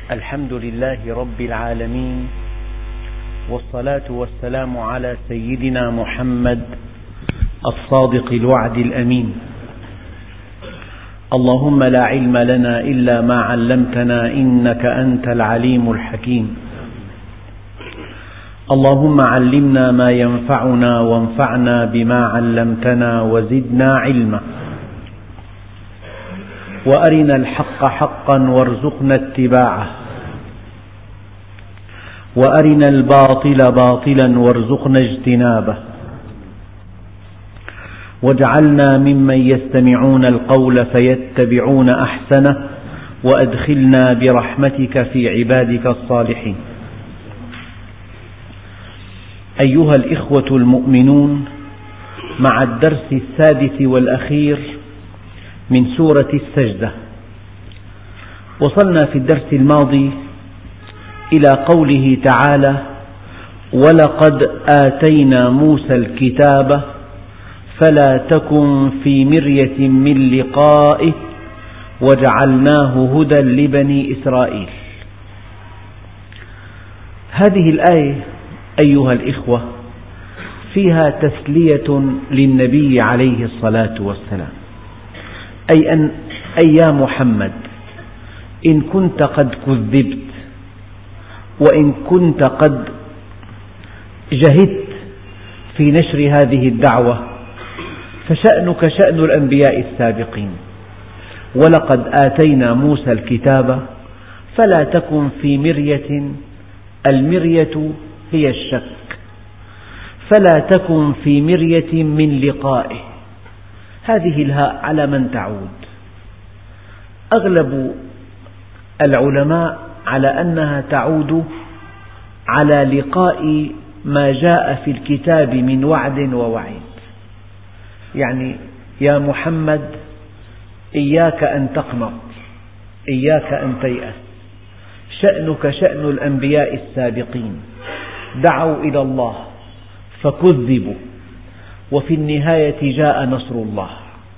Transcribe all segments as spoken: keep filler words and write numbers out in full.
الحمد لله رب العالمين، والصلاة والسلام على سيدنا محمد الصادق الوعد الأمين. اللهم لا علم لنا إلا ما علمتنا إنك أنت العليم الحكيم. اللهم علمنا ما ينفعنا وانفعنا بما علمتنا وزدنا علما، وأرنا الحق حقا وارزقنا اتباعه، وأرنا الباطل باطلا وارزقنا اجتنابه، واجعلنا ممن يستمعون القول فيتبعون أحسنه، وأدخلنا برحمتك في عبادك الصالحين. أيها الإخوة المؤمنون، مع الدرس السادس والأخير من سورة السجدة، وصلنا في الدرس الماضي إلى قوله تعالى: ولقد آتينا موسى الكتاب فلا تكن في مرية من لقائه وجعلناه هدى لبني إسرائيل. هذه الآية أيها الإخوة فيها تسلية للنبي عليه الصلاة والسلام، أي أن أي يا محمد، إن كنت قد كذبت وإن كنت قد جهدت في نشر هذه الدعوة فشأنك شأن الأنبياء السابقين. ولقد آتينا موسى الكتاب فلا تكن في مرية، المرية هي الشك، فلا تكن في مرية من لقائه. هذه الهاء على من تعود؟ أغلب العلماء على أنها تعود على لقاء ما جاء في الكتاب من وعد ووعيد. يعني يا محمد، إياك أن تقنط، إياك أن تيأس، شأنك شأن الأنبياء السابقين، دعوا إلى الله فكذبوا، وفي النهاية جاء نصر الله،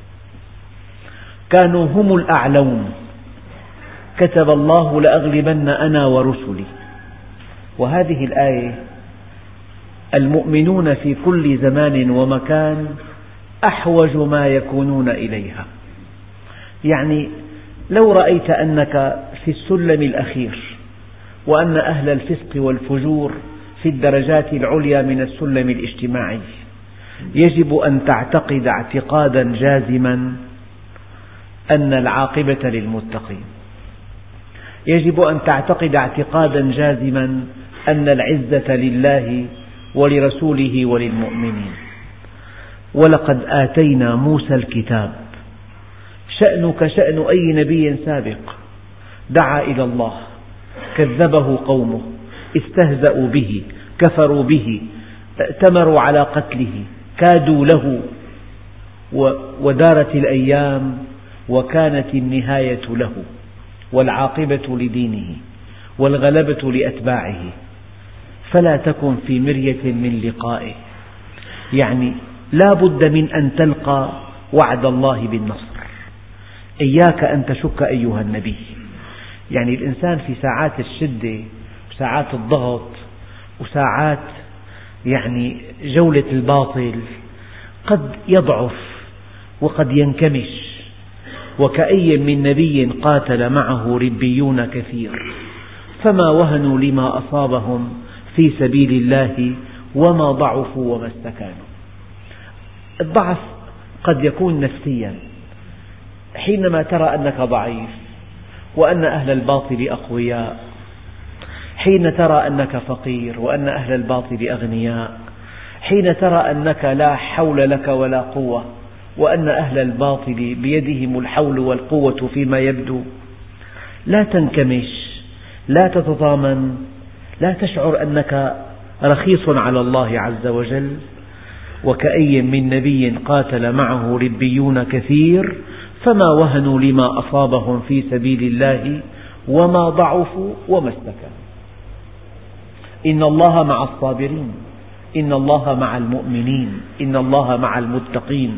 كانوا هم الأعلون، كتب الله لأغلبن أنا ورسلي. وهذه الآية المؤمنون في كل زمان ومكان أحوج ما يكونون إليها. يعني لو رأيت أنك في السلم الأخير وأن أهل الفسق والفجور في الدرجات العليا من السلم الاجتماعي، يجب أن تعتقد اعتقادا جازما أن العاقبة للمتقين، يجب أن تعتقد اعتقادا جازما أن العزة لله ولرسوله وللمؤمنين. ولقد آتينا موسى الكتاب، شأنك شأن أي نبي سابق، دعا إلى الله، كذبه قومه، استهزأوا به، كفروا به، ائتمروا على قتله، كادوا له، ودارت الأيام وكانت النهاية له، والعاقبة لدينه، والغلبة لأتباعه. فلا تكن في مرية من لقائه، يعني لا بد من أن تلقى وعد الله بالنصر. إياك أن تشك أيها النبي. يعني الإنسان في ساعات الشدة وساعات الضغط وساعات يعني جولة الباطل قد يضعف وقد ينكمش. وكأي من نبي قاتل معه ربيون كثير فما وهنوا لما أصابهم في سبيل الله وما ضعفوا وما استكانوا. الضعف قد يكون نفسيا، حينما ترى أنك ضعيف وأن أهل الباطل أقوياء، حين ترى أنك فقير وأن أهل الباطل أغنياء، حين ترى أنك لا حول لك ولا قوة وأن أهل الباطل بيدهم الحول والقوة فيما يبدو، لا تنكمش، لا تتضامن، لا تشعر أنك رخيص على الله عز وجل. وكأي من نبي قاتل معه ربيون كثير فما وهنوا لما أصابهم في سبيل الله وما ضعفوا وما استكانوا. إن الله مع الصابرين، إن الله مع المؤمنين، إن الله مع المتقين.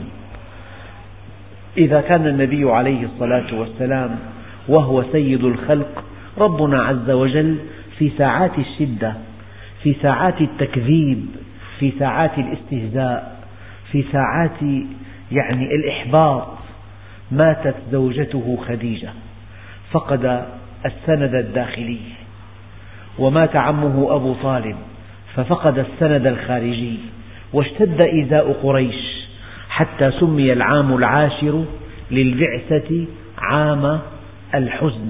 إذا كان النبي عليه الصلاة والسلام وهو سيد الخلق ربنا عز وجل في ساعات الشدة، في ساعات التكذيب، في ساعات الاستهزاء، في ساعات يعني الإحباط، ماتت زوجته خديجة، فقد السند الداخلي، ومات عمه أبو طالب ففقد السند الخارجي، واشتد إيذاء قريش حتى سمي العام العاشر للبعثة عام الحزن.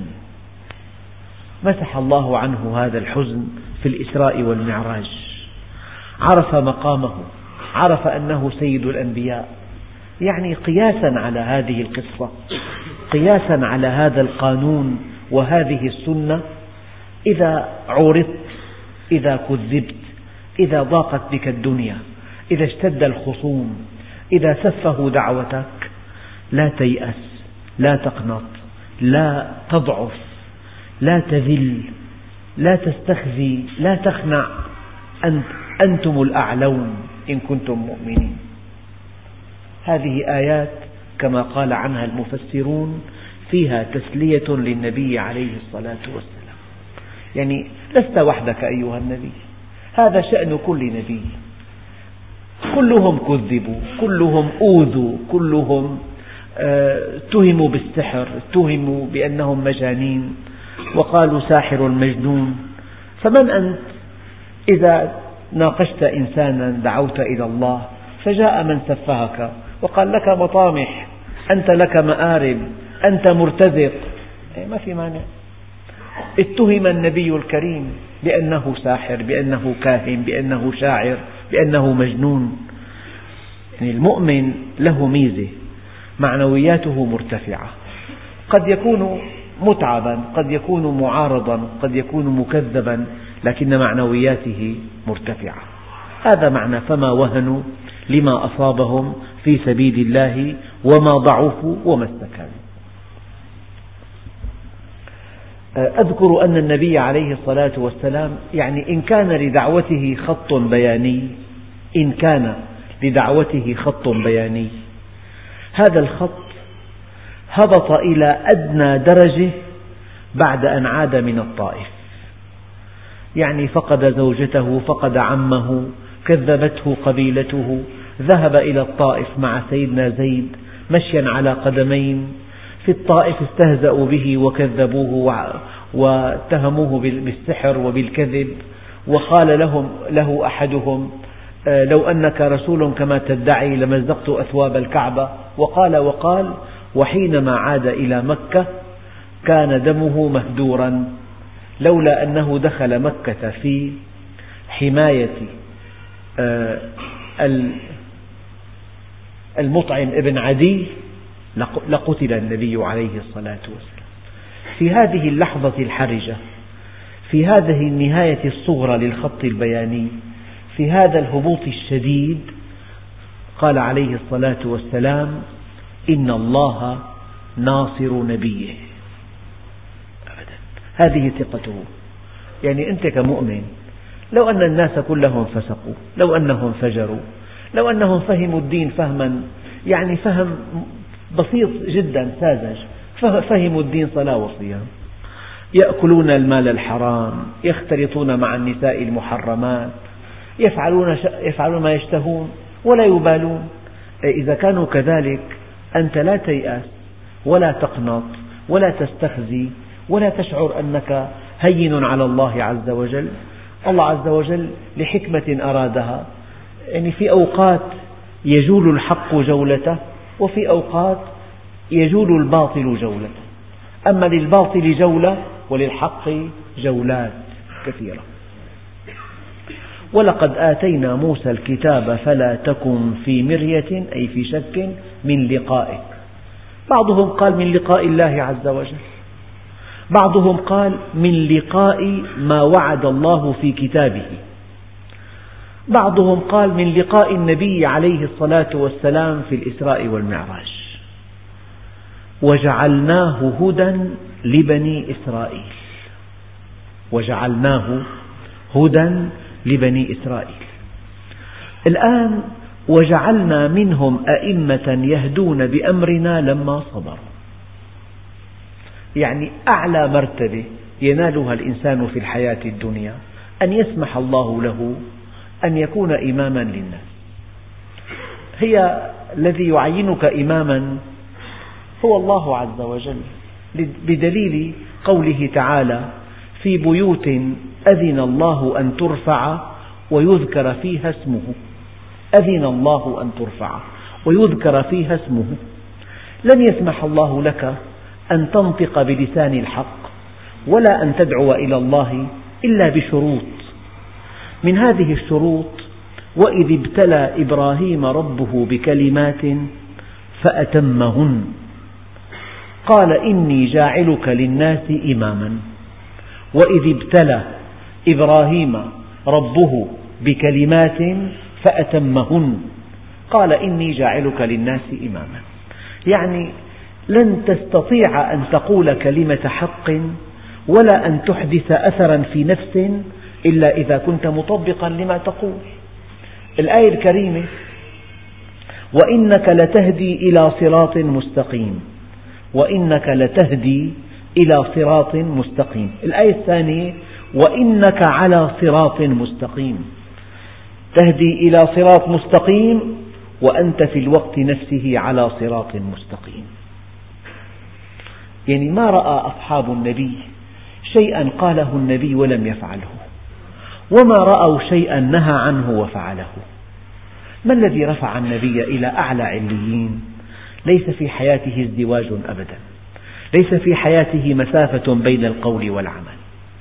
مسح الله عنه هذا الحزن في الإسراء والمعراج، عرف مقامه، عرف أنه سيد الأنبياء. يعني قياسا على هذه القصة، قياسا على هذا القانون وهذه السنة، إذا عورضت، إذا كذبت، إذا ضاقت بك الدنيا، إذا اشتد الخصوم، إذا سفهوا دعوتك، لا تيأس، لا تقنط، لا تضعف، لا تذل، لا تستخزي، لا تخنع، أنت أنتم الأعلون إن كنتم مؤمنين. هذه آيات كما قال عنها المفسرون فيها تسلية للنبي عليه الصلاة والسلام. يعني لست وحدك أيها النبي، هذا شأن كل نبي، كلهم كذبوا، كلهم أوذوا، كلهم اتهموا بالسحر، اتهموا بأنهم مجانين، وقالوا ساحر مجنون. فمن أنت إذا ناقشت إنسانا دعوت إلى الله فجاء من سفهك وقال لك مطامح، أنت لك مآرب، أنت مرتزق، ما في مانع. اتهم النبي الكريم بأنه ساحر، بأنه كاهن، بأنه شاعر، بأنه مجنون. يعني المؤمن له ميزة، معنوياته مرتفعة، قد يكون متعبا، قد يكون معارضا، قد يكون مكذبا، لكن معنوياته مرتفعة. هذا معنى فما وهنوا لما أصابهم في سبيل الله وما ضعفوا وما استكانوا. أذكر أن النبي عليه الصلاة والسلام يعني إن كان لدعوته خط بياني، إن كان لدعوته خط بياني، هذا الخط هبط إلى أدنى درجة بعد أن عاد من الطائف. يعني فقد زوجته، فقد عمه، كذبته قبيلته، ذهب إلى الطائف مع سيدنا زيد مشيا على قدمين. في الطائف استهزأوا به وكذبوه واتهموه بالسحر وبالكذب، وقال لهم له أحدهم لو أنك رسول كما تدعي لمزقت أثواب الكعبة، وقال وقال. وحينما عاد إلى مكة كان دمه مهدورا، لولا أنه دخل مكة في حماية المطعم ابن عدي لقتل النبي عليه الصلاة والسلام. في هذه اللحظة الحرجة، في هذه النهاية الصغرى للخط البياني، في هذا الهبوط الشديد، قال عليه الصلاة والسلام: إن الله ناصر نبيه. أبدا، هذه ثقته. يعني أنت كمؤمن لو أن الناس كلهم فسقوا، لو أنهم فجروا، لو أنهم فهموا الدين فهما يعني فهم بسيط جدا ساذج، فهموا الدين صلاة وصيام، يأكلون المال الحرام، يختلطون مع النساء المحرمات، يفعلون, يفعلون ما يشتهون ولا يبالون، إذا كانوا كذلك أنت لا تيأس ولا تقنط ولا تستخزي ولا تشعر أنك هين على الله عز وجل. الله عز وجل لحكمة أرادها، يعني في أوقات يجول الحق جولته، وفي أوقات يجول الباطل جولته. أما للباطل جولة وللحق جولات كثيرة. ولقد آتينا موسى الكتاب فلا تكن في مرية أي في شك من لقائه. بعضهم قال من لقاء الله عز وجل، بعضهم قال من لقاء ما وعد الله في كتابه، بعضهم قال من لقاء النبي عليه الصلاة والسلام في الإسراء والمعراج. وجعلناه هدى لبني إسرائيل، وجعلناه هدى لبني إسرائيل. الآن وجعلنا منهم أئمة يهدون بأمرنا لما صبروا، يعني أعلى مرتبة ينالها الإنسان في الحياة الدنيا أن يسمح الله له أن يكون إماما للناس. هي الذي يعينك إماما هو الله عز وجل، بدليل قوله تعالى: في بيوت أذن الله أن ترفع ويذكر فيها اسمه. أذن الله أن ترفع ويذكر فيها اسمه. لن يسمح الله لك أن تنطق بلسان الحق ولا أن تدعو إلى الله إلا بشروط. من هذه الشروط: وإذ ابتلى إبراهيم ربه بكلمات فأتمهن قال إني جاعلك للناس إماما. وإذ ابتلى إبراهيم ربه بكلمات فأتمهن قال إني جاعلك للناس إماما. يعني لن تستطيع أن تقول كلمة حق ولا أن تحدث أثرا في نفس إلا إذا كنت مطبقا لما تقول. الآية الكريمة: وإنك لتهدي إلى صراط مستقيم، وإنك لتهدي إلى صراط مستقيم. الآية الثانية: وإنك على صراط مستقيم. تهدي إلى صراط مستقيم وأنت في الوقت نفسه على صراط مستقيم. يعني ما رأى أصحاب النبي شيئا قاله النبي ولم يفعله، وما رأوا شيئا نهى عنه وفعله. ما الذي رفع النبي إلى أعلى عليين؟ ليس في حياته ازدواج أبدا، ليس في حياته مسافة بين القول والعمل.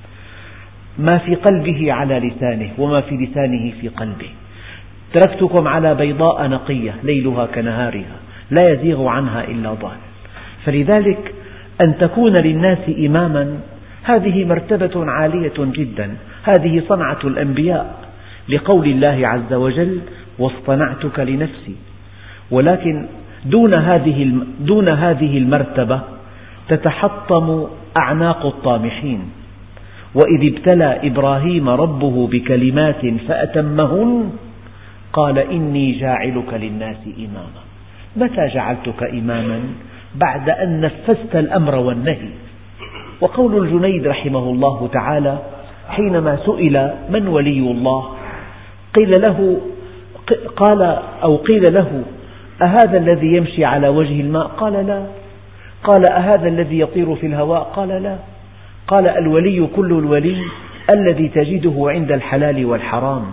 ما في قلبه على لسانه وما في لسانه في قلبه. تركتكم على بيضاء نقية ليلها كنهارها لا يزيغ عنها إلا ضال. فلذلك أن تكون للناس إماما هذه مرتبة عالية جدا، هذه صنعة الأنبياء، لقول الله عز وجل: واصطنعتك لنفسي. ولكن دون هذه دون هذه المرتبة تتحطم أعناق الطامحين. وإذ ابتلى إبراهيم ربه بكلمات فأتمهن قال إني جاعلك للناس إماما. متى جعلتك إماما؟ بعد أن نفذت الأمر والنهي. وقول الجنيد رحمه الله تعالى حينما سئل من ولي الله قيل له قال أو قيل له: أهذا الذي يمشي على وجه الماء؟ قال: لا. قال: أهذا الذي يطير في الهواء؟ قال: لا. قال: الولي كل الولي الذي تجده عند الحلال والحرام،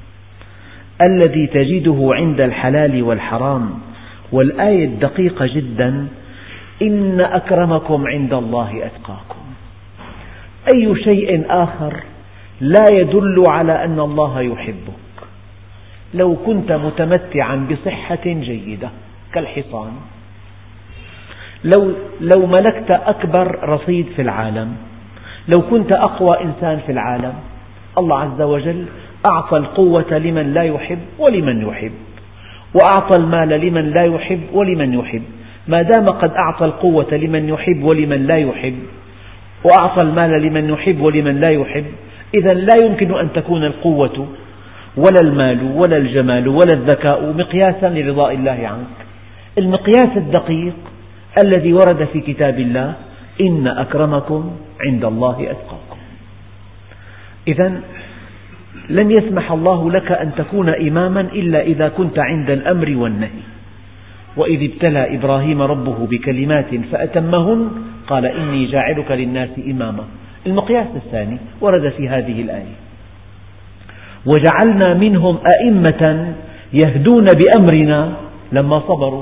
الذي تجده عند الحلال والحرام. والآية الدقيقة جدا: إن أكرمكم عند الله أتقاكم. أي شيء آخر لا يدل على أن الله يحبك. لو كنت متمتعا بصحة جيدة كالحصان، لو, لو ملكت أكبر رصيد في العالم، لو كنت أقوى إنسان في العالم، الله عز وجل أعطى القوة لمن لا يحب ولمن يحب، وأعطى المال لمن لا يحب ولمن يحب. ما دام قد أعطى القوة لمن يحب ولمن لا يحب، وأعطى المال لمن يحب ولمن لا يحب، إذا لا يمكن أن تكون القوة ولا المال ولا الجمال ولا الذكاء مقياسا لرضاء الله عنك. المقياس الدقيق الذي ورد في كتاب الله: إن أكرمكم عند الله أتقاكم. إذا لن يسمح الله لك أن تكون إماما إلا إذا كنت عند الأمر والنهي. وإذ ابتلى إبراهيم ربه بكلمات فأتمهن قال إني جاعلك للناس إماما. المقياس الثاني ورد في هذه الآية: وجعلنا منهم أئمة يهدون بأمرنا لما صبروا.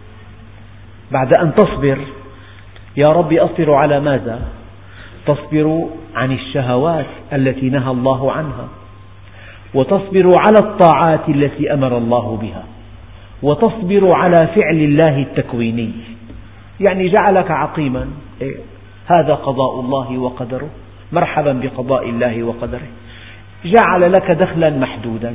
بعد أن تصبر يا رب أصبر على ماذا؟ تصبر عن الشهوات التي نهى الله عنها، وتصبر على الطاعات التي أمر الله بها، وتصبر على فعل الله التكويني. يعني جعلك عقيما، هذا قضاء الله وقدره، مرحبا بقضاء الله وقدره. جعل لك دخلا محدودا،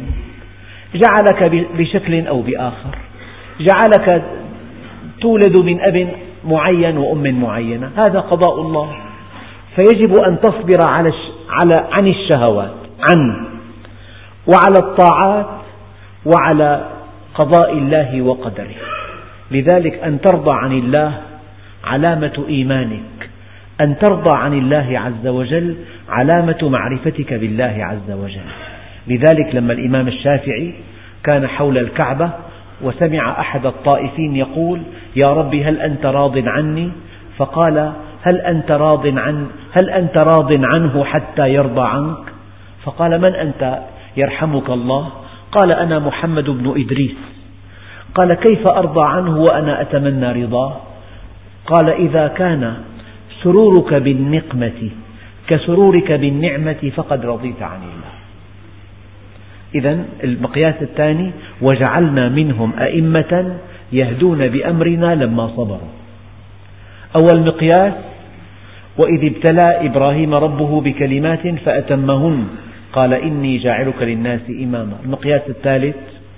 جعلك بشكل أو بآخر، جعلك تولد من أب معين وأم معينة، هذا قضاء الله. فيجب أن تصبر على على عن الشهوات عن وعلى الطاعات وعلى قضاء الله وقدره. لذلك أن ترضى عن الله علامة إيمانك، أن ترضى عن الله عز وجل علامة معرفتك بالله عز وجل. لذلك لما الإمام الشافعي كان حول الكعبة وسمع أحد الطائفين يقول: يا رب هل أنت راض عني؟ فقال: هل أنت راض عن هل أنت راض عنه حتى يرضى عنك؟ فقال: من أنت يرحمك الله؟ قال: أنا محمد بن إدريس. قال: كيف أرضى عنه وأنا أتمنى رضاه؟ قال: إذا كان سرورك بالنقمة كسرورك بالنعمة فقد رضيت عن الله. إذن المقياس الثاني: وجعلنا منهم أئمة يهدون بأمرنا لما صبروا. أول مقياس: وإذ ابتلى إبراهيم ربه بكلمات فأتمهن قال إني جاعلك للناس إماما. المقياس الثالث: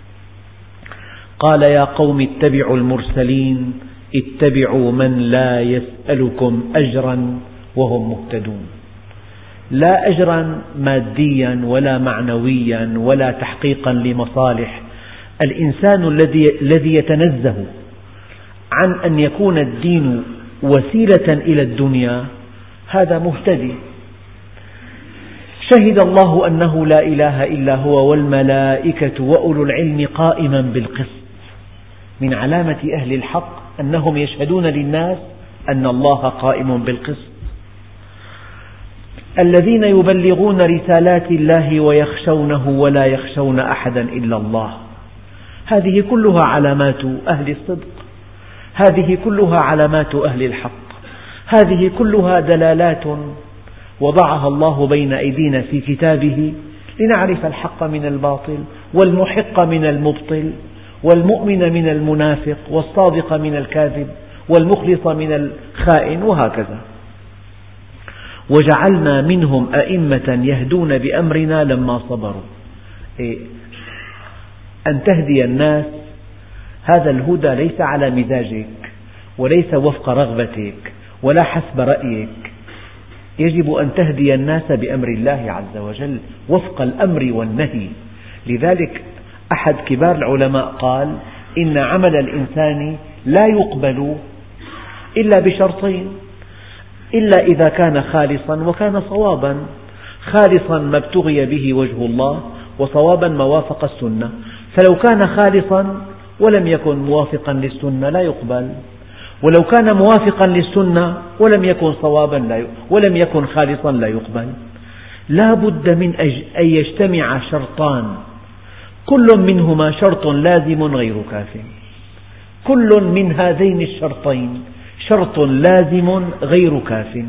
قال يا قوم اتبعوا المرسلين اتبعوا من لا يسألكم أجرا وهم مهتدون. لا أجرا ماديا ولا معنويا ولا تحقيقا لمصالح. الإنسان الذي يتنزه عن أن يكون الدين وسيلة إلى الدنيا هذا مهتدي. شهد الله أنه لا إله إلا هو والملائكة وأولو العلم قائما بالقسط. من علامة أهل الحق أنهم يشهدون للناس أن الله قائم بالقسط. الذين يبلغون رسالات الله ويخشونه ولا يخشون أحدا إلا الله. هذه كلها علامات أهل الصدق، هذه كلها علامات أهل الحق، هذه كلها دلالات وضعها الله بين أيدينا في كتابه لنعرف الحق من الباطل والمحق من المبطل والمؤمن من المنافق والصادق من الكاذب والمخلص من الخائن وهكذا. وجعلنا منهم أئمة يهدون بأمرنا لما صبروا. إيه؟ أن تهدي الناس هذا الهدى ليس على مزاجك وليس وفق رغبتك ولا حسب رأيك. يجب أن تهدي الناس بأمر الله عز وجل وفق الأمر والنهي. لذلك أحد كبار العلماء قال: إن عمل الإنسان لا يقبل إلا بشرطين: إلا إذا كان خالصا وكان صوابا. خالصا ما ابتغي به وجه الله، وصوابا ما وافق السنة. فلو كان خالصا ولم يكن موافقا للسنة لا يقبل، ولو كان موافقا للسنة ولم يكن صوابا لا ولم يكن خالصا لا يقبل. لا بد من أن يجتمع شرطان كل منهما شرط لازم غير كاف. كل من هذين الشرطين شرط لازم غير كاف.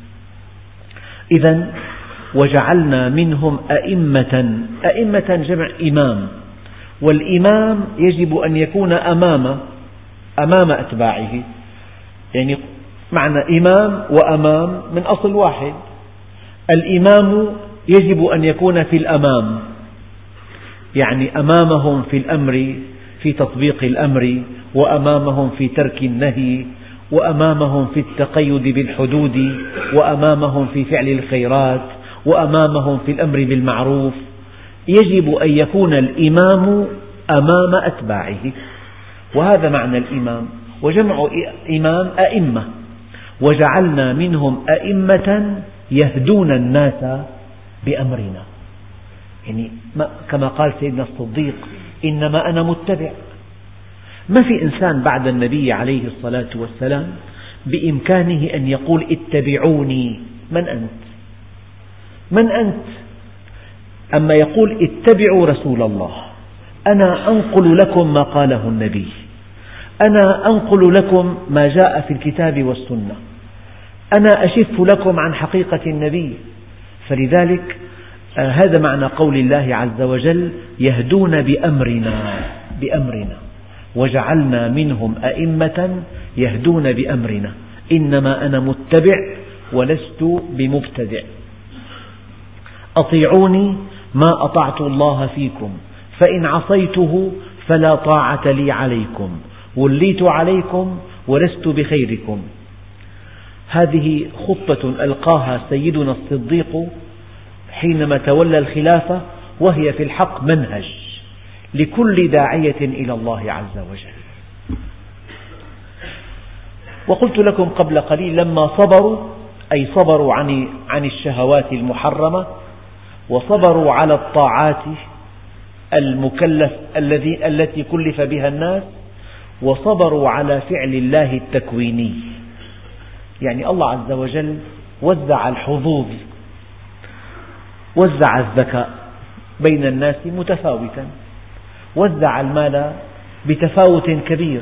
إذن وجعلنا منهم أئمة. أئمة جمع إمام، والإمام يجب أن يكون أمام أمام أتباعه. يعني معنى إمام وأمام من أصل واحد. الإمام يجب أن يكون في الأمام، يعني أمامهم في الأمر، في تطبيق الأمر، وأمامهم في ترك النهي، وأمامهم في التقيد بالحدود، وأمامهم في فعل الخيرات، وأمامهم في الأمر بالمعروف. يجب أن يكون الإمام أمام أتباعه، وهذا معنى الإمام. وجمع إمام أئمة. وجعلنا منهم أئمة يهدون الناس بأمرنا. يعني كما قال سيدنا الصديق: إنما أنا متبع. ما في إنسان بعد النبي عليه الصلاة والسلام بإمكانه أن يقول اتبعوني. من أنت؟ من أنت؟ أما يقول اتبعوا رسول الله. أنا أنقل لكم ما قاله النبي، أنا أنقل لكم ما جاء في الكتاب والسنة، أنا أشف لكم عن حقيقة النبي. فلذلك آه هذا معنى قول الله عز وجل: يهدون بأمرنا. بأمرنا. وجعلنا منهم أئمة يهدون بأمرنا. إنما أنا متبع ولست بمبتدع. أطيعوني ما أطعت الله فيكم، فإن عصيته فلا طاعة لي عليكم، وليت عليكم ولست بخيركم. هذه خطة ألقاها سيدنا الصديق حينما تولى الخلافة، وهي في الحق منهج لكل داعية إلى الله عز وجل. وقلت لكم قبل قليل: لما صبروا أي صبروا عن عن الشهوات المحرمة، وصبروا على الطاعات المكلف الذي التي كلف بها الناس، وصبروا على فعل الله التكويني. يعني الله عز وجل وزع الحظوظ، وزع الذكاء بين الناس متفاوتا، وزع المال بتفاوت كبير،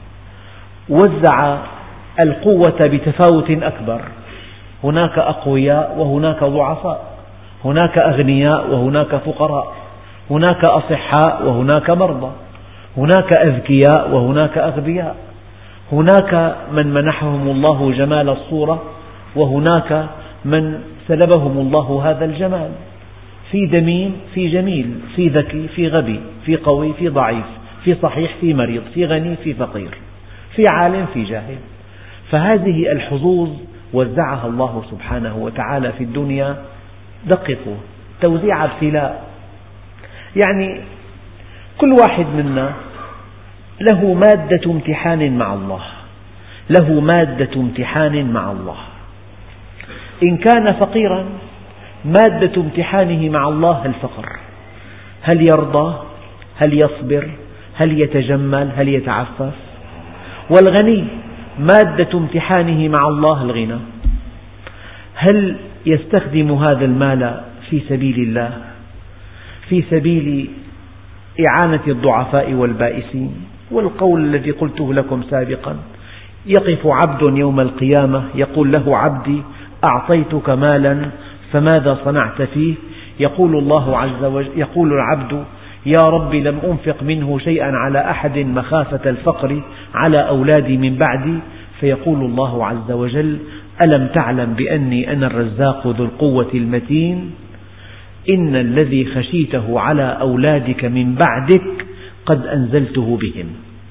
وزع القوة بتفاوت أكبر، هناك أقوياء وهناك ضعفاء، هناك أغنياء وهناك فقراء، هناك أصحاء وهناك مرضى، هناك أذكياء وهناك أغبياء، هناك من منحهم الله جمال الصورة وهناك من سلبهم الله هذا الجمال، في دميم في جميل، في ذكي في غبي، في قوي في ضعيف، في صحيح في مريض، في غني في فقير، في عالم في جاهل. فهذه الحظوظ وزعها الله سبحانه وتعالى في الدنيا. دققوا، توزيع ابتلاء، يعني كل واحد منا له مادة امتحان مع الله، له مادة امتحان مع الله. إن كان فقيرا مادة امتحانه مع الله الفقر، هل يرضى؟ هل يصبر؟ هل يتجمل؟ هل يتعفف؟ والغني مادة امتحانه مع الله الغنى، هل يستخدم هذا المال في سبيل الله، في سبيل إعانة الضعفاء والبائسين؟ والقول الذي قلته لكم سابقا، يقف عبد يوم القيامة يقول له عبدي أعطيتك مالا فماذا صنعت فيه؟ يقول الله عز وجل، يقول العبد يا رب لم أنفق منه شيئا على أحد مخافة الفقر على أولادي من بعدي. فيقول الله عز وجل ألم تعلم بأني أنا الرزاق ذو القوة المتين؟ إن الذي خشيته على أولادك من بعدك قد أنزلته بهم.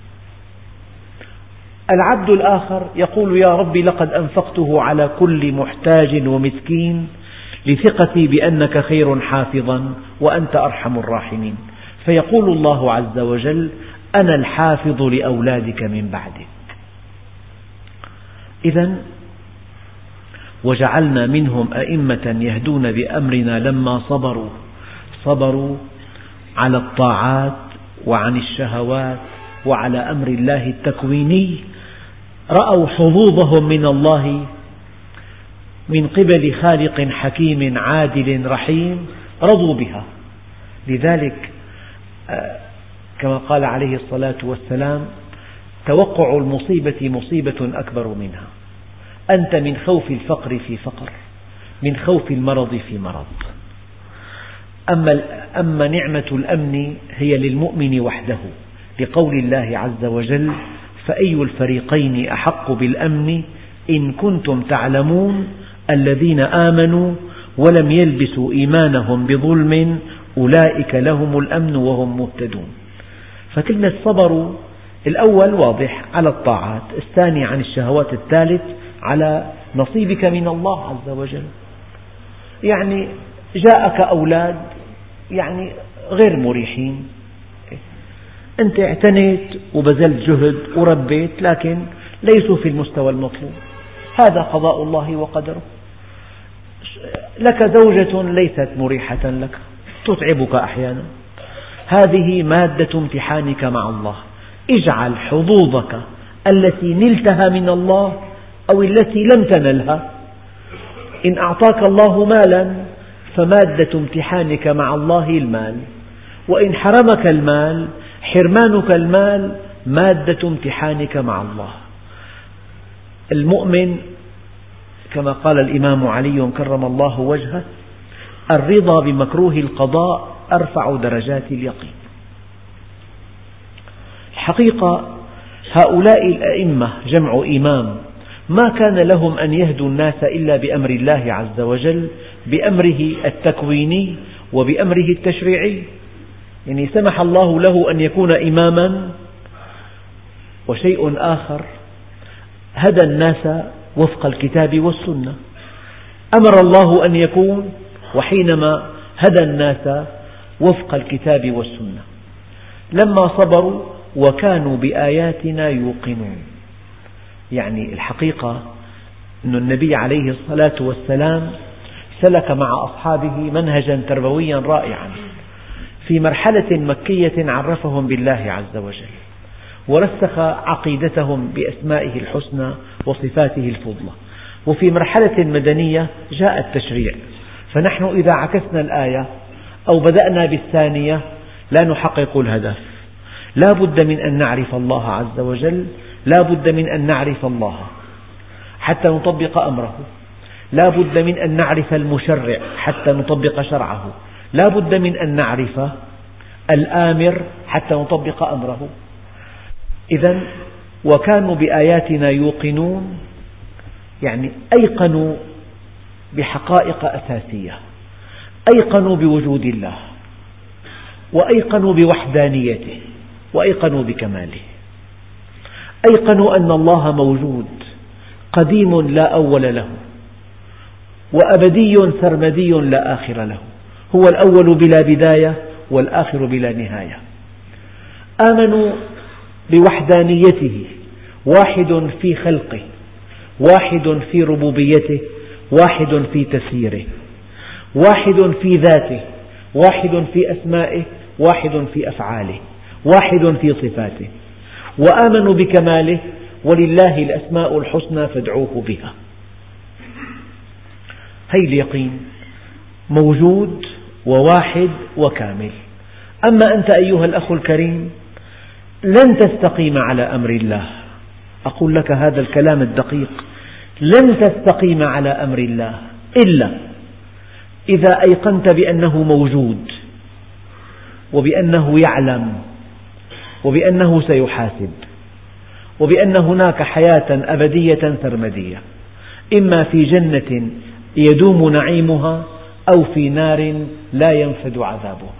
العبد الآخر يقول يا رب لقد أنفقته على كل محتاج ومسكين لثقتي بأنك خير حافظا وأنت أرحم الراحمين. فيقول الله عز وجل أنا الحافظ لأولادك من بعدك. إذن وجعلنا منهم أئمة يهدون بأمرنا لما صبروا، صبروا على الطاعات وعن الشهوات وعلى أمر الله التكويني، رأوا حظوظهم من الله من قبل خالق حكيم عادل رحيم، رضوا بها. لذلك كما قال عليه الصلاة والسلام توقع المصيبة مصيبة أكبر منها. أنت من خوف الفقر في فقر، من خوف المرض في مرض. أما, أما نعمة الأمن هي للمؤمن وحده، لقول الله عز وجل فأي الفريقين أحق بالأمن إن كنتم تعلمون الذين آمنوا ولم يلبسوا إيمانهم بظلم أولئك لهم الأمن وهم مهتدون. فكلمة صبروا الأول واضح على الطاعات، الثاني عن الشهوات، الثالث على نصيبك من الله عز وجل. يعني جاءك أولاد يعني غير مريحين، أنت اعتنيت وبذلت جهد وربيت لكن ليسوا في المستوى المطلوب، هذا قضاء الله وقدره. لك زوجة ليست مريحة لك، تتعبك أحيانا، هذه مادة امتحانك مع الله. اجعل حظوظك التي نلتها من الله أو التي لم تنلها. إن أعطاك الله مالا فمادة امتحانك مع الله المال، وإن حرمك المال حرمانك المال مادة امتحانك مع الله. المؤمن كما قال الإمام علي كرم الله وجهه الرضا بمكروه القضاء أرفع درجات اليقين. الحقيقة هؤلاء الأئمة جمع إمام ما كان لهم أن يهدوا الناس إلا بأمر الله عز وجل، بأمره التكويني وبأمره التشريعي. يعني سمح الله له أن يكون إماما. وشيء آخر، هدى الناس وفق الكتاب والسنة، أمر الله أن يكون، وحينما هدى الناس وفق الكتاب والسنة لما صبروا وكانوا بآياتنا يوقنون. يعني الحقيقة أن النبي عليه الصلاة والسلام سلك مع أصحابه منهجا تربويا رائعا. في مرحلة مكية عرفهم بالله عز وجل ورسخ عقيدتهم بأسمائه الحسنى وصفاته الفضلى، وفي مرحلة مدنية جاء التشريع. فنحن إذا عكسنا الآية أو بدأنا بالثانية لا نحقق الهدف. لا بد من أن نعرف الله عز وجل، لا بد من أن نعرف الله حتى نطبق أمره، لا بد من أن نعرف المشرع حتى نطبق شرعه، لا بد من أن نعرف الآمر حتى نطبق أمره. إذن وكانوا بآياتنا يوقنون، يعني أيقنوا بحقائق أساسية، أيقنوا بوجود الله، وأيقنوا بوحدانيته، وأيقنوا بكماله، أيقنوا أن الله موجود قديم لا أول له، وأبدي سرمدي لا آخر له، هو الأول بلا بداية والآخر بلا نهاية. آمنوا بوحدانيته، واحد في خلقه، واحد في ربوبيته، واحد في تسييره، واحد في ذاته، واحد في أسمائه، واحد في أفعاله، واحد في صفاته. وآمنوا بكماله، ولله الأسماء الحسنى فادعوه بها. هي اليقين، موجود وواحد وكامل. أما أنت أيها الأخ الكريم لن تستقيم على أمر الله، أقول لك هذا الكلام الدقيق، لن تستقيم على أمر الله إلا إذا أيقنت بأنه موجود، وبأنه يعلم، وبأنه سيحاسب، وبأن هناك حياة أبدية سرمدية، إما في جنة يدوم نعيمها أو في نار لا ينفد عذابها.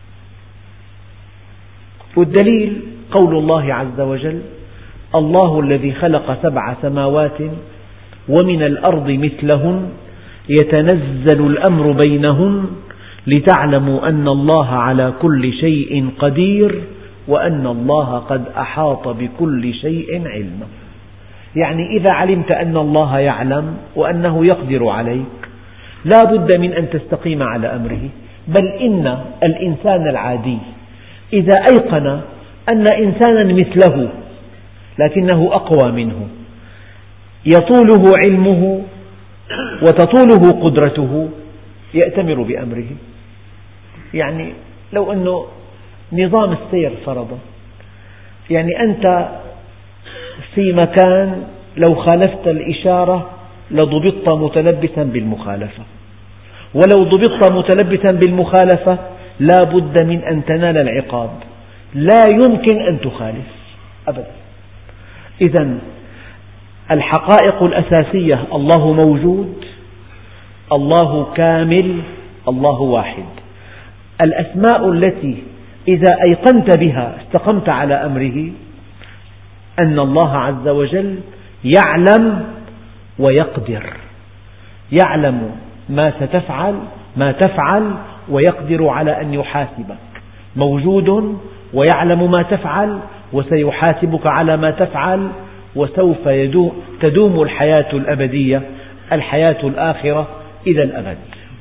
والدليل قول الله عز وجل: الله الذي خلق سبع سماوات ومن الأرض مثلهن يتنزل الأمر بينهن لتعلموا أن الله على كل شيء قدير وأن الله قد أحاط بكل شيء علما. يعني إذا علمت أن الله يعلم وأنه يقدر عليك لا بد من أن تستقيم على أمره. بل إن الإنسان العادي إذا أيقن أن إنسانا مثله لكنه أقوى منه، يطوله علمه وتطوله قدرته، يأتمر بأمره. يعني لو أنه نظام السير فرضا، يعني أنت في مكان لو خالفت الإشارة لضبطت متلبسا بالمخالفة، ولو ضبطت متلبسا بالمخالفة لا بد من أن تنال العقاب، لا يمكن أن تخالف أبدا. إذن الحقائق الأساسية: الله موجود، الله كامل، الله واحد. الأسماء التي إذا أيقنت بها استقمت على أمره: أن الله عز وجل يعلم ويقدر، يعلم ما ستفعل ما تفعل ويقدر على أن يحاسبك، موجود ويعلم ما تفعل وسيحاسبك على ما تفعل، وسوف تدوم الحياة الأبدية، الحياة الآخرة إلى الأبد.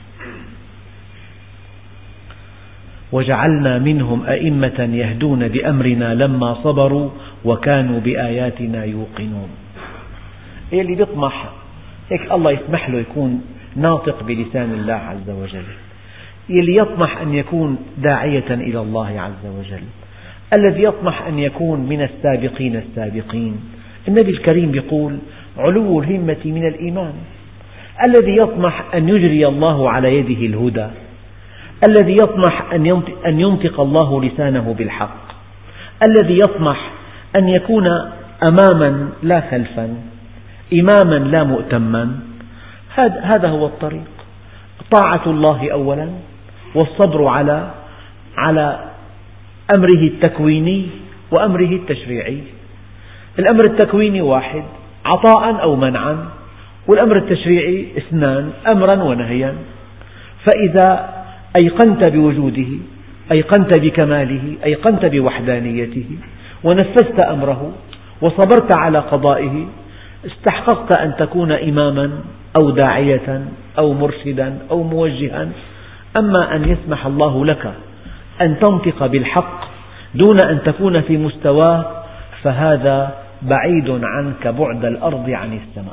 وجعلنا منهم أئمة يهدون بأمرنا لما صبروا وكانوا بآياتنا يوقنون. اللي بيطمح هيك الله يسمح له يكون ناطق بلسان الله عز وجل، اللي يطمح أن يكون داعية إلى الله عز وجل، الذي يطمح أن يكون من السابقين السابقين. النبي الكريم يقول: علو الهمة من الإيمان. الذي يطمح أن يجري الله على يده الهدى، الذي يطمح أن ينطق الله لسانه بالحق، الذي يطمح أن يكون أماما لا خلفا، إماما لا مؤتما، هذا هو الطريق. طاعة الله أولا، والصبر على على أمره التكويني وأمره التشريعي. الأمر التكويني واحد: عطاء أو منعا، والأمر التشريعي اثنان: أمرا ونهيا. فإذا أيقنت بوجوده، أيقنت بكماله، أيقنت بوحدانيته، ونفذت أمره وصبرت على قضائه، استحققت أن تكون إماما أو داعية أو مرشدا أو موجها. أما أن يسمح الله لك أن تنطق بالحق دون أن تكون في مستواه فهذا بعيد عنك بعد الأرض عن السماء.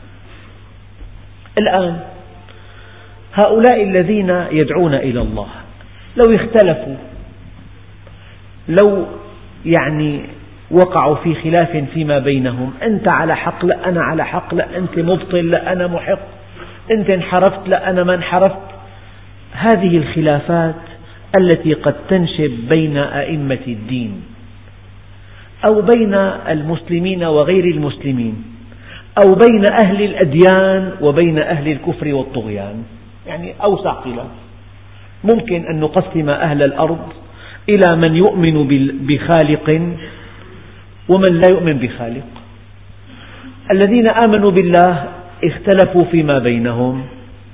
الآن هؤلاء الذين يدعون إلى الله لو اختلفوا، لو يعني وقعوا في خلاف فيما بينهم، أنت على حق لا أنا على حق، لا أنت مبطل لا أنا محق، أنت انحرفت لا أنا ما انحرفت، هذه الخلافات التي قد تنشب بين أئمة الدين أو بين المسلمين وغير المسلمين أو بين أهل الأديان وبين أهل الكفر والطغيان، يعني أوسع خلاف. ممكن أن نقسم أهل الأرض إلى من يؤمن بخالق ومن لا يؤمن بخالق. الذين آمنوا بالله اختلفوا فيما بينهم،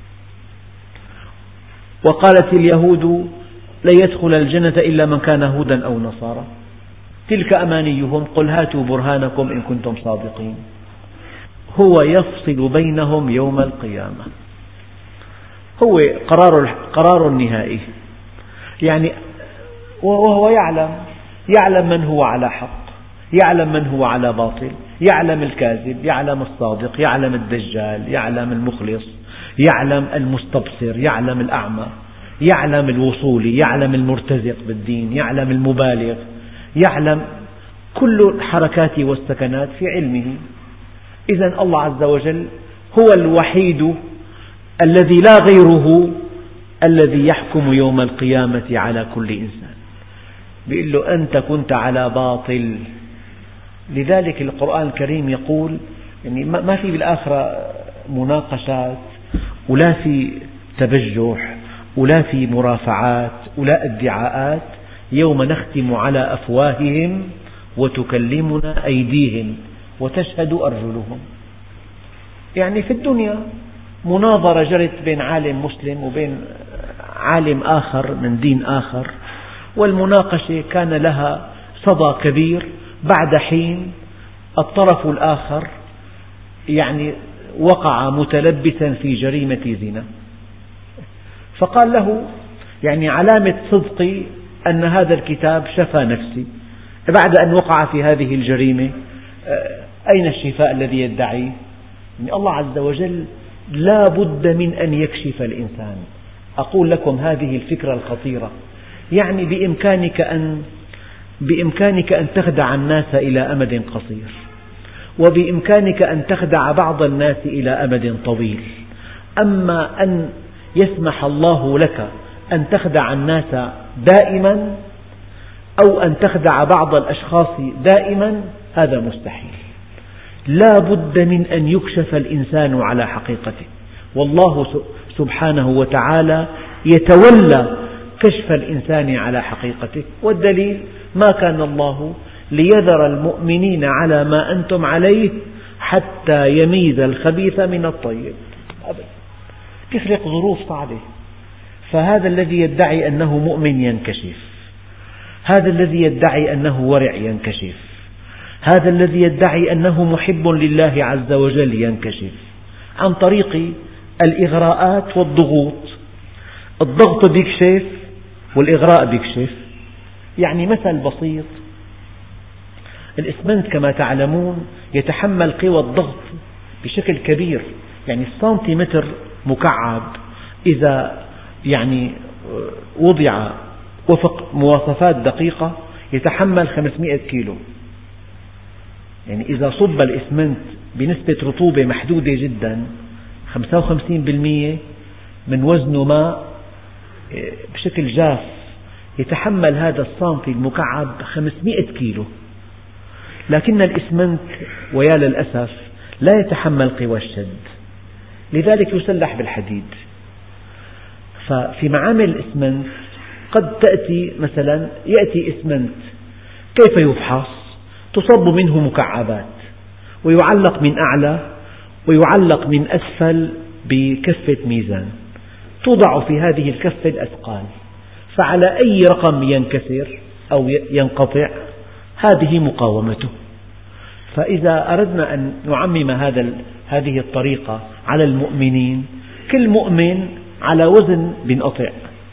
وقالت اليهود لن يدخل الجنة إلا من كان هودا أو نصارى، تلك أمانيهم قل هاتوا برهانكم إن كنتم صادقين. هو يفصل بينهم يوم القيامة، هو قرار قرار نهائي، يعني وهو يعلم يعلم من هو على حق، يعلم من هو على باطل، يعلم الكاذب، يعلم الصادق، يعلم الدجال، يعلم المخلص، يعلم المستبصر، يعلم الأعمى، يعلم الوصولي، يعلم المرتزق بالدين، يعلم المبالغ، يعلم كل الحركات والسكنات في علمه. إذن الله عز وجل هو الوحيد الذي لا غيره الذي يحكم يوم القيامة على كل إنسان، بيقول له أنت كنت على باطل. لذلك القرآن الكريم يقول يعني ما في بالآخرة مناقشات ولا في تبجح ولا في مرافعات ولا ادعاءات. يوم نختم على أفواههم وتكلمنا أيديهم وتشهد أرجلهم. يعني في الدنيا مناظرة جرت بين عالم مسلم وبين عالم آخر من دين آخر، والمناقشة كان لها صدى كبير. بعد حين الطرف الآخر يعني وقع متلبسا في جريمة زنا، فقال له يعني علامة صدقي أن هذا الكتاب شفى نفسي. بعد أن وقع في هذه الجريمة أين الشفاء الذي يدعيه؟ يعني الله عز وجل لا بد من أن يكشف الإنسان. أقول لكم هذه الفكرة الخطيرة، يعني بإمكانك أن بإمكانك أن تخدع الناس إلى أمد قصير، وبإمكانك أن تخدع بعض الناس إلى أمد طويل. أما أن يسمح الله لك أن تخدع الناس دائما أو أن تخدع بعض الأشخاص دائما هذا مستحيل. لا بد من أن يكشف الإنسان على حقيقته، والله سبحانه وتعالى يتولى كشف الإنسان على حقيقته. والدليل ما كان الله ليذر المؤمنين على ما أنتم عليه حتى يميز الخبيث من الطيب أبدا. تفرق ظروف صعبة. فهذا الذي يدعي أنه مؤمن ينكشف، هذا الذي يدعي أنه ورع ينكشف، هذا الذي يدعي أنه محب لله عز وجل ينكشف عن طريق الإغراءات والضغوط. الضغط بيكشف والإغراء بيكشف. يعني مثل بسيط، الإسمنت كما تعلمون يتحمل قوى الضغط بشكل كبير. يعني السنتيمتر مكعب إذا يعني وضع وفق مواصفات دقيقة يتحمل خمسمئة كيلو. يعني إذا صب الإسمنت بنسبة رطوبة محدودة جدا خمسة وخمسين بالمئة من وزنه ماء بشكل جاف، يتحمل هذا السنتي المكعب خمسمئة كيلو. لكن الإسمنت ويا للأسف لا يتحمل قوى الشد، لذلك يسلح بالحديد. ففي معامل الإسمنت قد تأتي مثلا يأتي إسمنت كيف يفحص؟ تصب منه مكعبات ويعلق من أعلى ويعلق من أسفل بكفة ميزان، توضع في هذه الكفة الأثقال، فعلى أي رقم ينكسر أو ينقطع هذه مقاومته. فإذا أردنا أن نعمم هذا هذه الطريقة على المؤمنين، كل مؤمن على وزن بنقطع،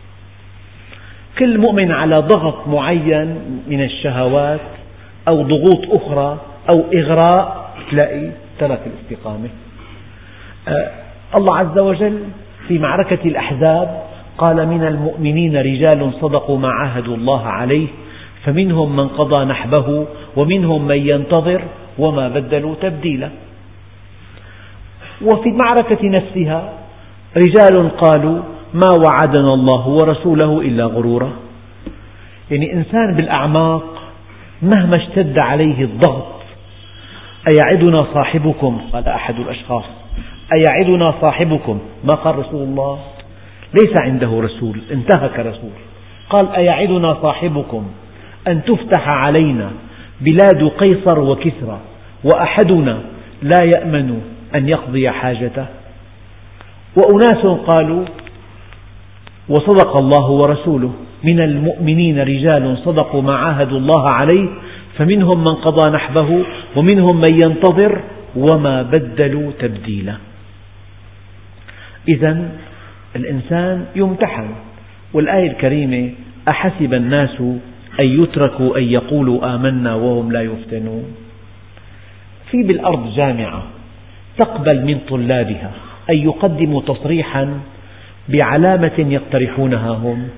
كل مؤمن على ضغط معين من الشهوات أو ضغوط أخرى أو إغراء تلاقي ترك الاستقامة. آه الله عز وجل في معركة الأحزاب قال: من المؤمنين رجال صدقوا ما عاهدوا الله عليه فمنهم من قضى نحبه ومنهم من ينتظر وما بدلوا تبديلا. وفي المعركة نفسها رجال قالوا: ما وعدنا الله ورسوله إلا غرورا. يعني إنسان بالأعماق مهما اشتد عليه الضغط، أيعدنا صاحبكم، قال أحد الأشخاص: أيعدنا صاحبكم، ما قال رسول الله، ليس عنده رسول، انتهك رسول، قال: أيعدنا صاحبكم أن تفتح علينا بلاد قيصر وكسرى وأحدنا لا يأمن أن يقضي حاجته. وأناس قالوا: وصدق الله ورسوله، من المؤمنين رجال صدقوا ما عاهدوا الله عليه فمنهم من قضى نحبه ومنهم من ينتظر وما بدلوا تبديلا. إذن الإنسان يمتحن. والآية الكريمة: أحسب الناس أن يتركوا أن يقولوا آمنا وهم لا يفتنون. في بالأرض جامعة تقبل من طلابها أن يقدموا تصريحا بعلامة يقترحونها هم،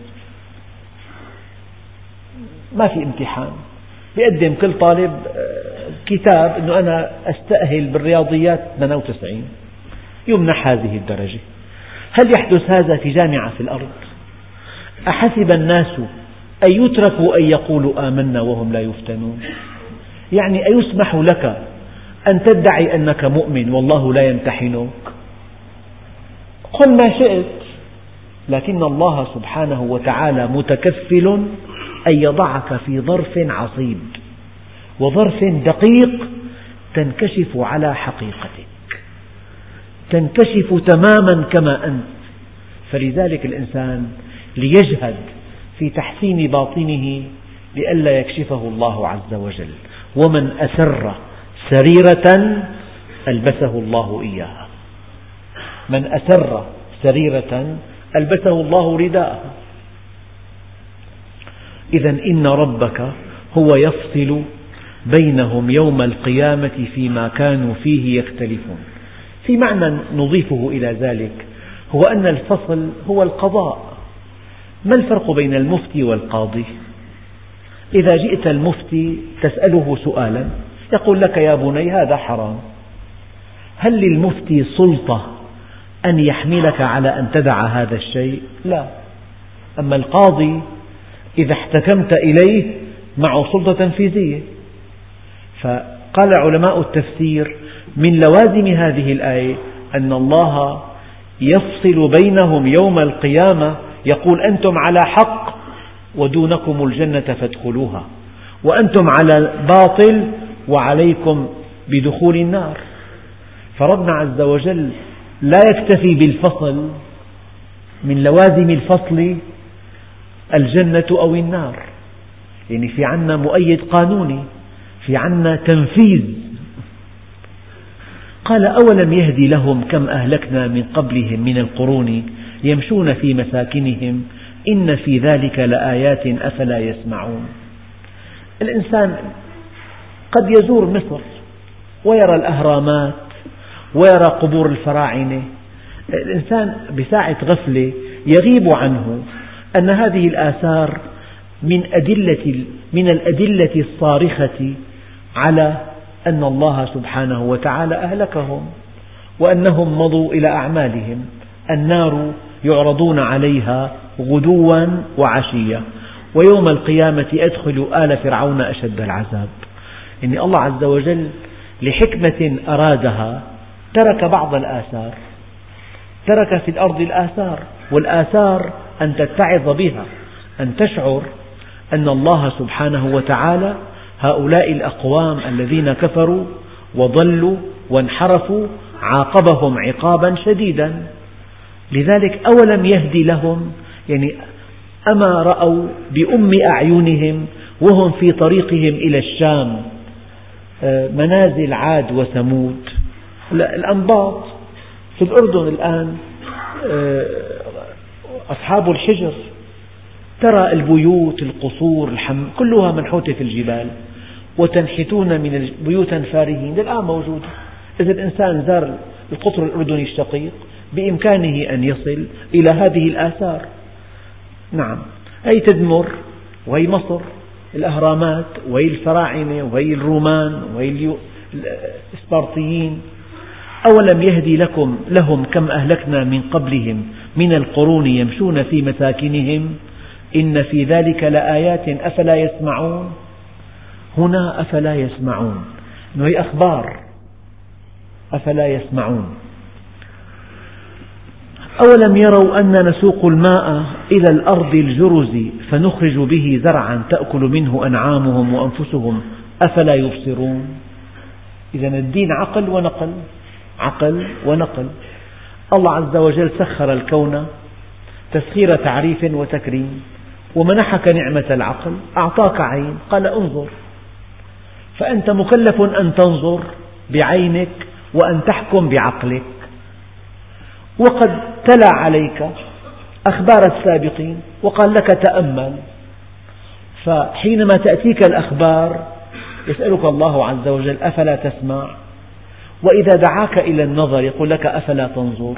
ما في امتحان، يقدم كل طالب كتاب أنه أنا أستأهل بالرياضيات ثمانية وتسعين، يمنح هذه الدرجة. هل يحدث هذا في جامعة في الأرض؟ أحسب الناس أن يتركوا أن يقولوا آمنا وهم لا يفتنون، يعني أيسمح لك أن تدعي أنك مؤمن والله لا يمتحنك؟ قل ما شئت، لكن الله سبحانه وتعالى متكفل أن يضعك في ظرف عصيب وظرف دقيق تنكشف على حقيقتك، تنكشف تماما كما أنت. فلذلك الإنسان ليجهد في تحسين باطنه لئلا يكشفه الله عز وجل. ومن أسر سريرة ألبسه الله إياها، من أسر سريرة ألبسه الله رداءه. إذن إن ربك هو يفصل بينهم يوم القيامة فيما كانوا فيه يختلفون. في معنى نضيفه إلى ذلك هو أن الفصل هو القضاء. ما الفرق بين المفتي والقاضي؟ إذا جئت المفتي تسأله سؤالا يقول لك: يا بني هذا حرام، هل للمفتي سلطة أن يحملك على أن تدع هذا الشيء؟ لا. أما القاضي إذا احتكمت إليه معه سلطة تنفيذية. فقال علماء التفسير: من لوازم هذه الآية أن الله يفصل بينهم يوم القيامة، يقول: أنتم على حق ودونكم الجنة فادخلوها، وأنتم على باطل وعليكم بدخول النار. فربنا عز وجل لا يكتفي بالفصل، من لوازم الفصل الجنة أو النار. يعني في عنا مؤيد قانوني، في عنا تنفيذ. قال: أولم يهدي لهم كم أهلكنا من قبلهم من القرون يمشون في مساكنهم إن في ذلك لآيات أفلا يسمعون. الإنسان قد يزور مصر ويرى الأهرامات ويرى قبور الفراعنة، الإنسان بساعة غفلة يغيب عنه أن هذه الآثار من أدلة من الأدلة الصارخة على أن الله سبحانه وتعالى أهلكهم وأنهم مضوا إلى أعمالهم. النار يعرضون عليها غدوا وعشيا ويوم القيامة أدخلوا آل فرعون أشد العذاب. يعني الله عز وجل لحكمة أرادها ترك بعض الآثار، ترك في الأرض الآثار، والآثار أن تتعظ بها، أن تشعر أن الله سبحانه وتعالى هؤلاء الأقوام الذين كفروا وضلوا وانحرفوا عاقبهم عقابا شديدا. لذلك أولم يهدي لهم، يعني أما رأوا بأم أعينهم وهم في طريقهم إلى الشام منازل عاد وثمود. الأنباط في الأردن الآن أصحاب الحجر، ترى البيوت القصور الحم كلها منحوتة في الجبال، وتنحتون من بيوتا فارهين، الآن موجودة. إذا الإنسان زار القطر الأردني الشقيق بإمكانه أن يصل إلى هذه الآثار. نعم، هي تدمر، وهي مصر، الأهرامات، وهي الفراعنة، وهي الرومان، وهي الإسبرطيين. أولم يهدي لكم لهم كم أهلكنا من قبلهم من القرون يمشون في مساكنهم إن في ذلك لآيات أفلا يسمعون. هنا أفلا يسمعون، هي أخبار، أفلا يسمعون. أولم يروا أنا نسوق الماء إلى الأرض الجرز فنخرج به زرعا تأكل منه أنعامهم وأنفسهم أفلا يبصرون. إذا الدين عقل ونقل، عقل ونقل. الله عز وجل سخر الكون تسخير تعريف وتكريم، ومنحك نعمة العقل، أعطاك عين، قال انظر، فأنت مكلف أن تنظر بعينك وأن تحكم بعقلك. وقد تلا عليك أخبار السابقين وقال لك تأمل، فحينما تأتيك الأخبار يسألك الله عز وجل أفلا تسمع، وإذا دعاك إلى النظر يقول لك أفلا تنظر.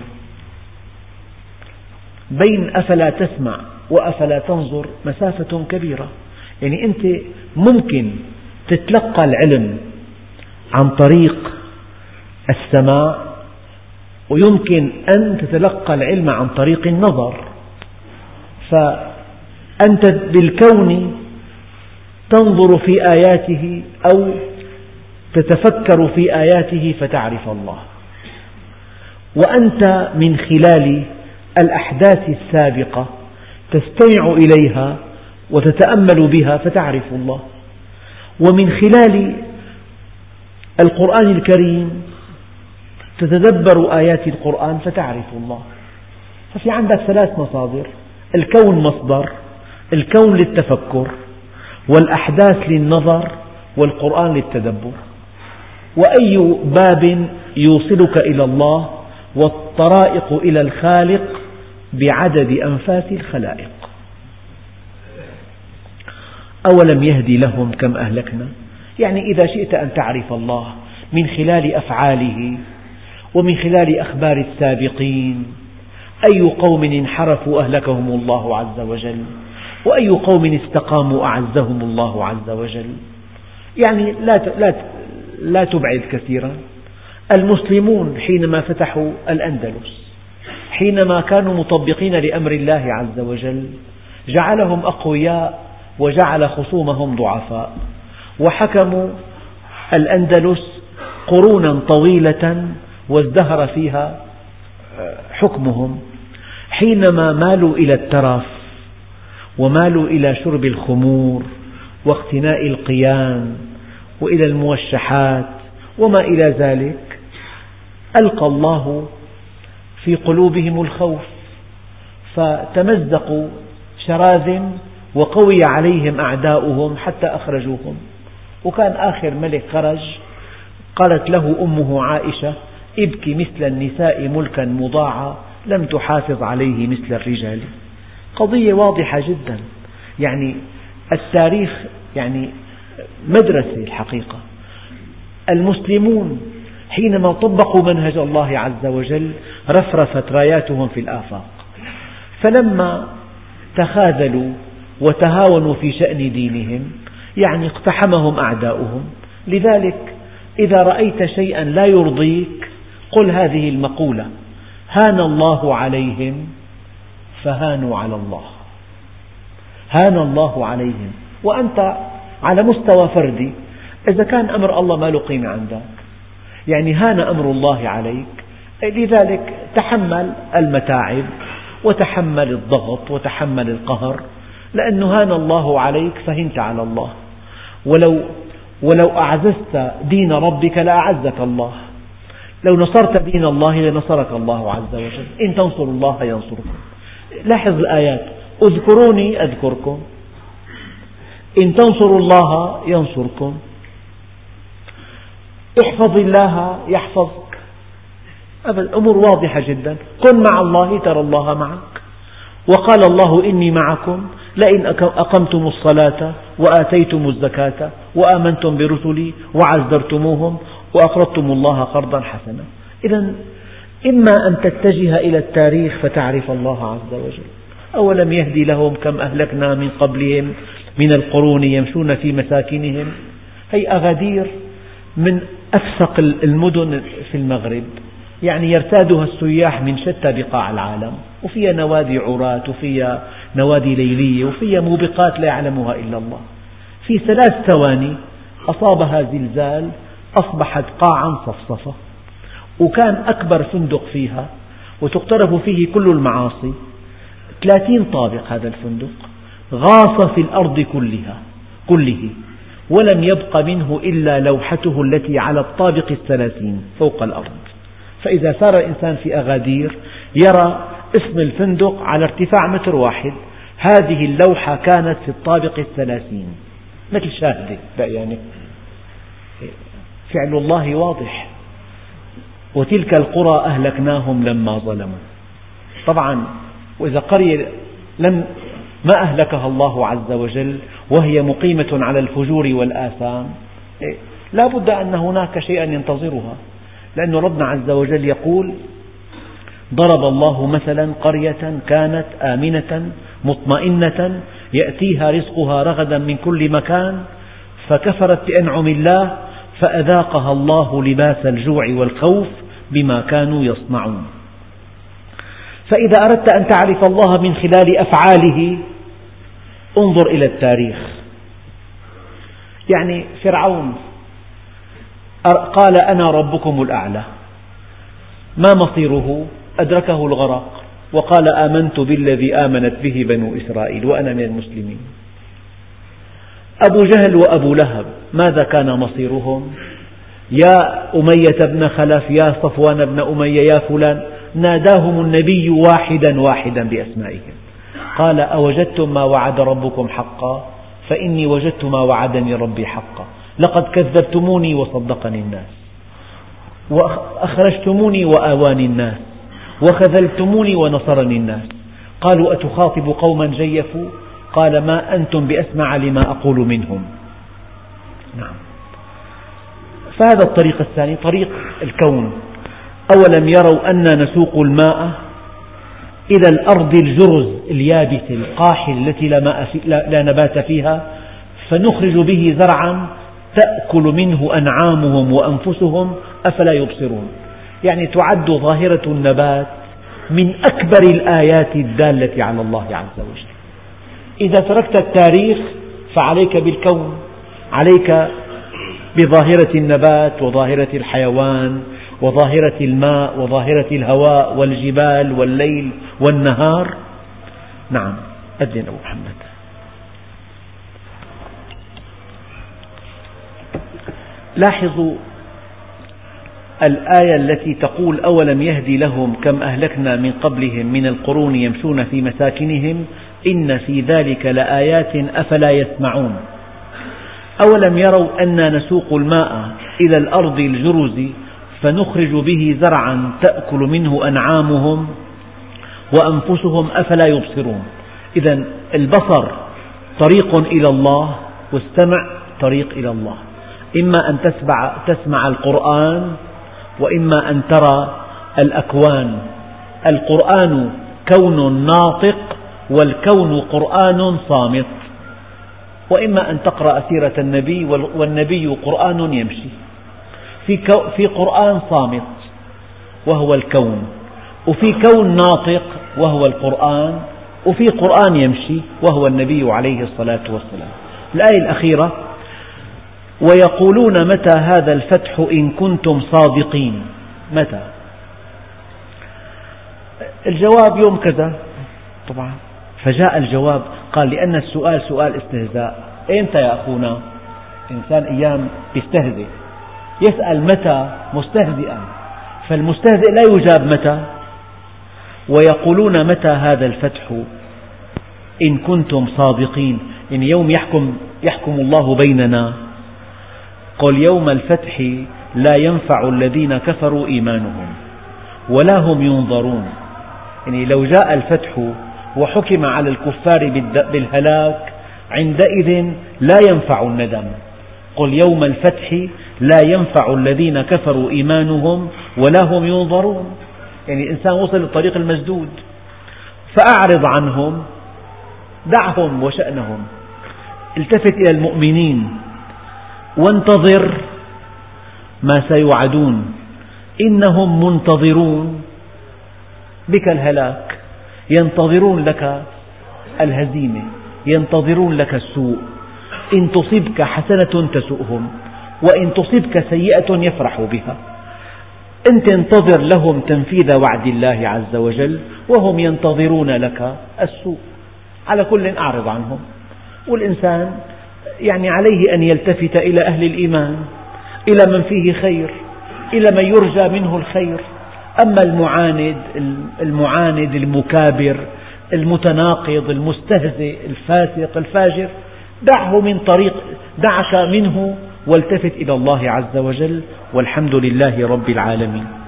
بين أفلا تسمع وأفلا تنظر مسافة كبيرة، يعني أنت ممكن تتلقى العلم عن طريق السماع، ويمكن أن تتلقى العلم عن طريق النظر. فأنت بالكون تنظر في آياته أو تتفكر في آياته فتعرف الله، وأنت من خلال الأحداث السابقة تستمع إليها وتتأمل بها فتعرف الله، ومن خلال القرآن الكريم تتدبر آيات القرآن فتعرف الله. ففي عندك ثلاث مصادر: الكون مصدر، الكون للتفكر، والأحداث للنظر، والقرآن للتدبر. وأي باب يوصلك إلى الله والطرائق إلى الخالق بعدد أنفاس الخلائق. أولم يهدي لهم كم أهلكنا، يعني إذا شئت أن تعرف الله من خلال أفعاله ومن خلال أخبار السابقين، أي قوم انحرفوا أهلكهم الله عز وجل، وأي قوم استقاموا أعزهم الله عز وجل. يعني لا لا لا تبعد كثيرا. المسلمون حينما فتحوا الأندلس، حينما كانوا مطبقين لأمر الله عز وجل، جعلهم أقوياء وجعل خصومهم ضعفاء، وحكموا الأندلس قرونا طويلة وازدهر فيها حكمهم. حينما مالوا إلى الترف ومالوا إلى شرب الخمور واقتناء القيان وإلى الموشحات وما إلى ذلك، ألقى الله في قلوبهم الخوف فتمزقوا شراذم وقوي عليهم أعداؤهم حتى أخرجوهم. وكان آخر ملك خرج قالت له أمه عائشة: ابكي مثل النساء ملكا مضاعا لم تحافظ عليه مثل الرجال. قضية واضحة جدا، يعني التاريخ يعني مدرسة الحقيقة. المسلمون حينما طبقوا منهج الله عز وجل رفرفت راياتهم في الآفاق، فلما تخاذلوا وتهاونوا في شأن دينهم يعني اقتحمهم أعداؤهم. لذلك إذا رأيت شيئا لا يرضيك قل هذه المقولة: هان الله عليهم فهانوا على الله. هان الله عليهم، وأنت على مستوى فردي إذا كان أمر الله ما له قيمة عندك، يعني هان أمر الله عليك، لذلك تحمل المتاعب وتحمل الضغط وتحمل القهر، لأنه هان الله عليك فهنت على الله. ولو ولو أعززت دين ربك لأعزك الله، لو نصرت دين الله لنصرك الله عز وجل. إن تنصروا الله ينصركم. لاحظ الآيات: اذكروني أذكركم، إن تنصروا الله ينصركم. احفظ الله يحفظك، أبدا، أمور واضحة جدا. كن مع الله ترى الله معك. وقال الله إني معكم لئن أقمتم الصلاة وآتيتم الزكاة وآمنتم برسلي وعزرتموهم وأقرضتم الله قرضا حسنا. إذا إما أن تتجه إلى التاريخ فتعرف الله عز وجل. أولم يهدي لهم كم أهلكنا من قبلهم من القرون يمشون في مساكنهم. هي أغادير من أفسق المدن في المغرب، يعني يرتادها السياح من شتى بقاع العالم، وفيها نوادي عراة وفيها نوادي ليلية وفيها موبقات لا يعلمها إلا الله. في ثلاث ثواني أصابها زلزال أصبحت قاعا صفصفة، وكان أكبر فندق فيها وتقترف فيه كل المعاصي، ثلاثين طابق هذا الفندق، غاص في الأرض كلها كله ولم يبق منه إلا لوحته التي على الطابق الثلاثين فوق الأرض. فإذا سار الإنسان في أغادير يرى اسم الفندق على ارتفاع متر واحد، هذه اللوحة كانت في الطابق الثلاثين مثل شاهدة، يعني فعل الله واضح. وتلك القرى أهلكناهم لما ظلموا. طبعا وإذا قرية لم ما أهلكها الله عز وجل وهي مقيمة على الفجور والآثام، لا بد أن هناك شيئا ينتظرها، لأن ربنا عز وجل يقول: ضرب الله مثلا قرية كانت آمنة مطمئنة يأتيها رزقها رغدا من كل مكان فكفرت بأنعم الله فأذاقها الله لباس الجوع والخوف بما كانوا يصنعون. فإذا أردت أن تعرف الله من خلال أفعاله انظر إلى التاريخ. يعني فرعون قال أنا ربكم الأعلى، ما مصيره؟ أدركه الغرق وقال آمنت بالذي آمنت به بنو إسرائيل وأنا من المسلمين. أبو جهل وأبو لهب ماذا كان مصيرهم؟ يا أمية بن خلف، يا صفوان بن أمية، يا فلان، ناداهم النبي واحدا واحدا بأسمائهم، قال أوجدتم ما وعد ربكم حقا فإني وجدت ما وعدني ربي حقا، لقد كذبتموني وصدقني الناس، وأخرجتموني وآواني الناس، وخذلتموني ونصرني الناس. قالوا أتخاطب قوما جيفوا؟ قال ما أنتم بأسمع لما أقول منهم. نعم. فهذا الطريق الثاني طريق الكون. أولم يروا أنا نسوق الماء إلى الأرض الجرز اليابس القاحل التي لا, ماء في لا نبات فيها فنخرج به زرعا تأكل منه أنعامهم وأنفسهم أفلا يبصرون. يعني تعد ظاهرة النبات من أكبر الآيات الدالة على الله عز وجل. إذا تركت التاريخ فعليك بالكون، عليك بظاهرة النبات وظاهرة الحيوان وظاهرة الماء وظاهرة الهواء والجبال والليل والنهار. نعم. أذن أبو محمد. لاحظوا الآية التي تقول أولم يهدي لهم كم أهلكنا من قبلهم من القرون يمشون في مساكنهم إن في ذلك لآيات أفلا يسمعون. أولم يروا أنا نسوق الماء إلى الأرض الجرز فنخرج به زرعا تأكل منه أنعامهم وأنفسهم أفلا يبصرون. إذن البصر طريق إلى الله والسمع طريق إلى الله. إما أن تسمع, تسمع القرآن وإما أن ترى الأكوان. القرآن كون ناطق والكون قرآن صامت. وإما أن تقرأ سيرة النبي والنبي قرآن يمشي. في قرآن صامت وهو الكون، وفي كون ناطق وهو القرآن، وفي قرآن يمشي وهو النبي عليه الصلاة والسلام. الآية الأخيرة ويقولون متى هذا الفتح إن كنتم صادقين. متى؟ الجواب يوم كذا طبعا. فجاء الجواب قال لأن السؤال سؤال استهزاء. أنت يا أخونا إنسان أيام يستهزئ، يسأل متى مستهزئا، فالمستهزئ لا يجاب متى. ويقولون متى هذا الفتح إن كنتم صادقين، إن يوم يحكم, يحكم الله بيننا. قل يوم الفتح لا ينفع الذين كفروا إيمانهم ولا هم ينظرون. يعني لو جاء الفتح وحكم على الكفار بالهلاك عندئذ لا ينفع الندم. قل يوم الفتح لا ينفع الذين كفروا إيمانهم ولا هم ينظرون. يعني الإنسان وصل للطريق المسدود، فأعرض عنهم، دعهم وشأنهم، التفت إلى المؤمنين وانتظر ما سيوعدون. إنهم منتظرون بك الهلاك، ينتظرون لك الهزيمة، ينتظرون لك السوء. إن تصبك حسنة تسؤهم وإن تصبك سيئة يفرحوا بها. أنت انتظر لهم تنفيذ وعد الله عز وجل وهم ينتظرون لك السوء. على كل أعرض عنهم. والإنسان يعني عليه أن يلتفت إلى أهل الإيمان، إلى من فيه خير، إلى من يرجى منه الخير. أما المعاند المعاند المكابر المتناقض المستهزئ الفاسق الفاجر، دعه من طريق، دعك منه والتفت إلى الله عز وجل، والحمد لله رب العالمين.